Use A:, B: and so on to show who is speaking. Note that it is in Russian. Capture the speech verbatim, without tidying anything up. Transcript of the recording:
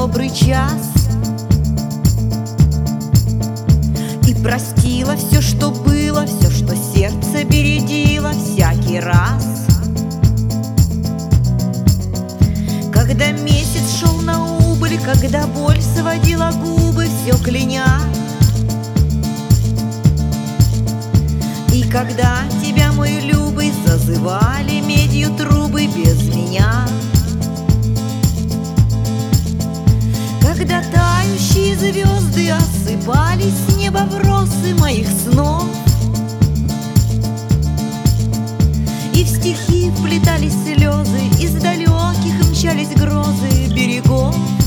A: добрый час и простила все, что было, все, что сердце бередило всякий раз. Когда месяц шел на убыль, когда боль сводила губы, все кляня, и когда тебя, мой любый, зазывали медью трубы без меня, когда тающие звезды осыпались с неба в росы моих снов, и в стихи вплетались слезы, из далеких мчались грозы берегов.